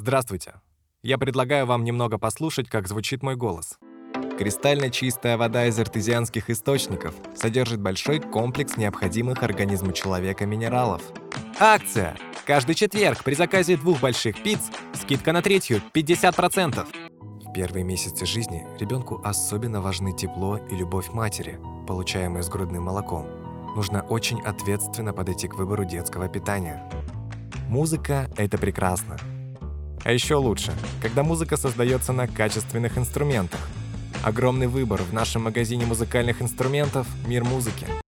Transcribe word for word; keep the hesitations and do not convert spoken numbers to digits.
Здравствуйте. Я предлагаю вам немного послушать, как звучит мой голос. Кристально чистая вода из артезианских источников содержит большой комплекс необходимых организму человека минералов. Акция! Каждый четверг при заказе двух больших пиц скидка на третью пятьдесят процентов. В первые месяцы жизни ребенку особенно важны тепло и любовь матери, получаемые с грудным молоком. Нужно очень ответственно подойти к выбору детского питания. Музыка — это прекрасно. А еще лучше, когда музыка создается на качественных инструментах. Огромный выбор в нашем магазине музыкальных инструментов «Мир музыки».